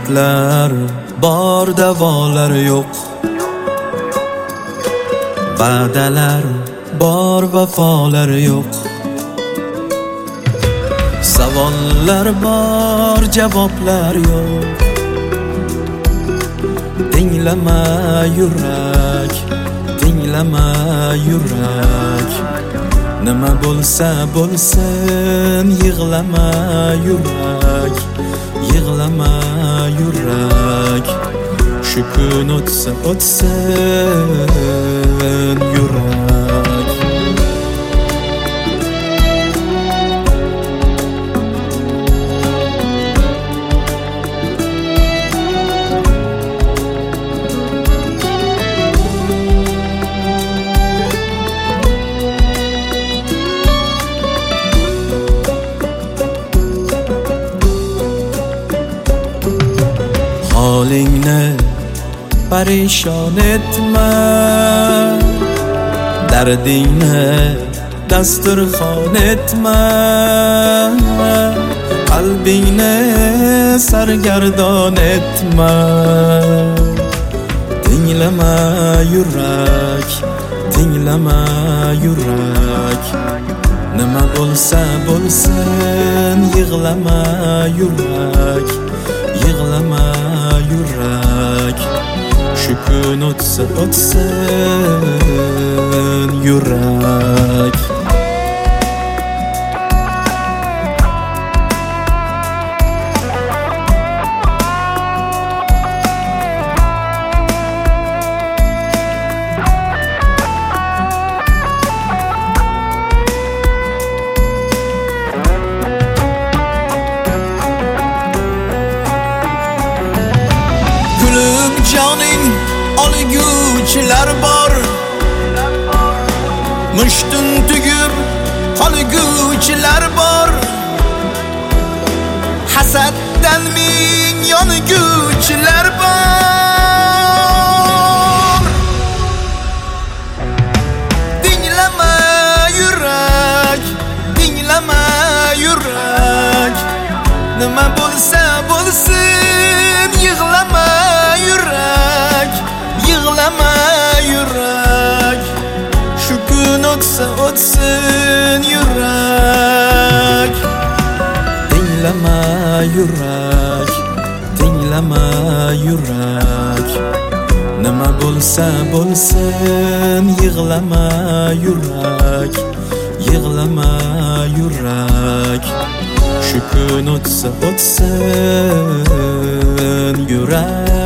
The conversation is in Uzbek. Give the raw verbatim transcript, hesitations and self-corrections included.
dardlar bor, davolar yo'q. Va'dalar bor, vafolar yo'q. Savollar bor, javoblar yo'q. Tinglama yurak, tinglama yurak. Nima bo'lsa bo'lsin, yig'lama yurak, yig'lama yurak. Shu kun o'tsa o'tsin yurak. Holingni parishon etma, dardingni dasturxon etma. Qalbingni sargardon etma. Tinglama yurak, tinglama yurak. Nima bo'lsa bo'lsin, yig'lama yurak, yig'lama yurak. Shu kun o'tsa o'tsin yurak. Joning olguvchilar bor, mushtun tugib qolguvchilar bor. Hasaddan ming yonguvchilar bor. Tinglama yurak, tinglama yurak. Nima bo'lsa bo'lsin, yig'lama yurak, yig'lama yurak. Shu kun o'tsa o'tsin yurak. Tinglama yurak, tinglama yurak. Nima bo'lsa bo'lsin, yig'lama yurak, yig'lama yurak. Shu kun o'tsa o'tsin yurak.